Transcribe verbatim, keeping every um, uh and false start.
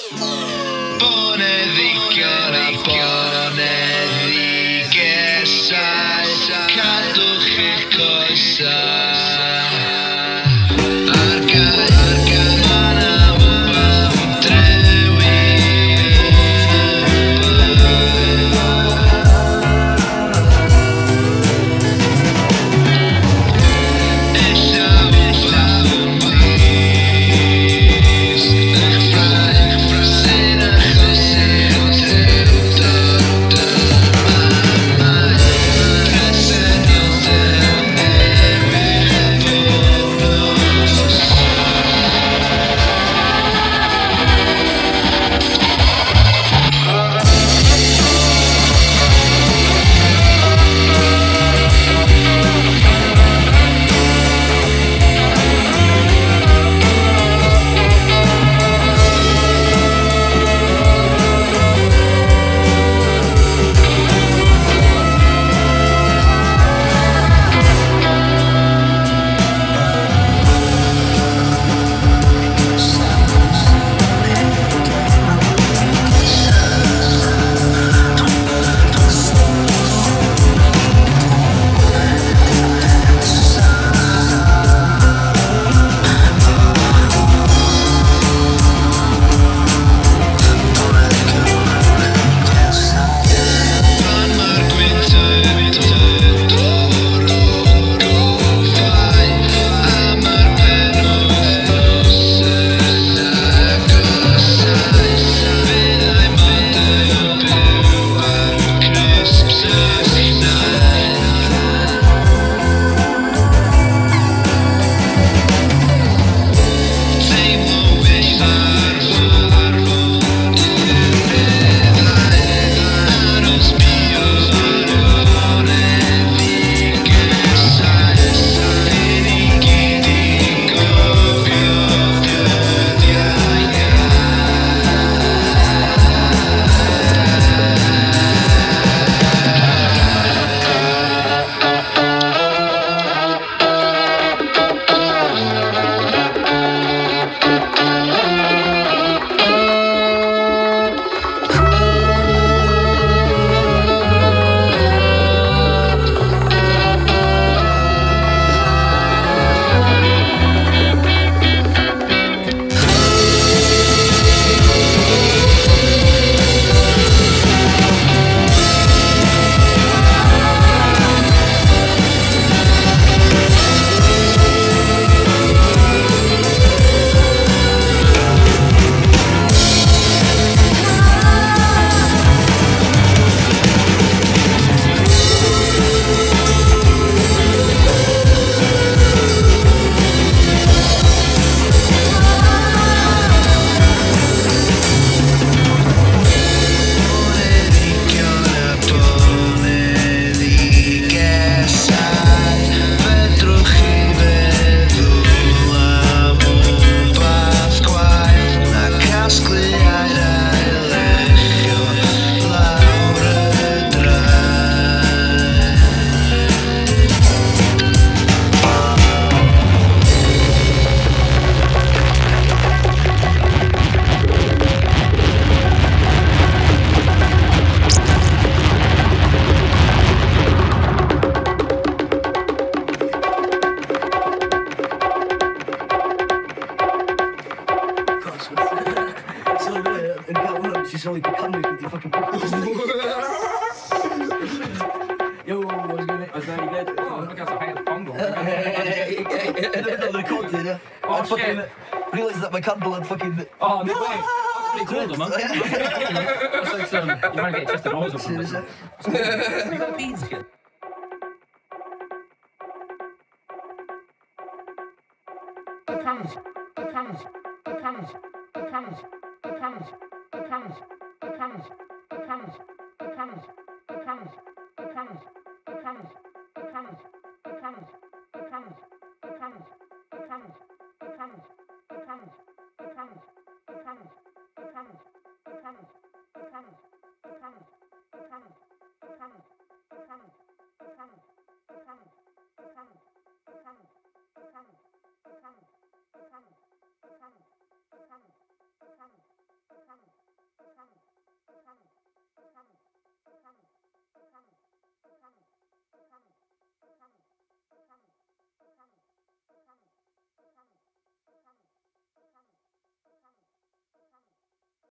Boneddigion a boneddigesau, cadwch eich coesau ar gael, ma' 'na wbath yn drewi. Ella wbath yn dys, eich ffrae sy'n achosi drewdod yma. Mae presenoldeb newydd bob nos. Pan mae'r gwyntoedd dod o'r gofau, a mae'r penwythnos yn agosau, fyddai mond yn byw ar crisps a llnau. Teimlo well ar fod i'r meddai, aros bio ar boneddigesau, fydd ni gyd yn cofio dyddiau Boneddigion a boneddigesau, fedrwch chi feddwl am wbath gwaeth na casglu a'r ailechio lawr y draed. So, uh, yn gael hwnna, nes i sylwi bod Cymru wedi ffocin podcast. Yo, what's good? Was very good. Oh, look at the height of Congo. Hey, hey, hey, hey, recorded, yeah. Oh, I fucking shit. realised that my candle had fucking... Oh, no way. That's pretty cool, though, man. That's like some, you might get tested balls or something. Seriously? You got beans, kid. The puns, the puns, the puns, the puns, the puns, the puns, the puns, the puns, the puns, the puns, the puns, the puns, the puns, the puns, the puns.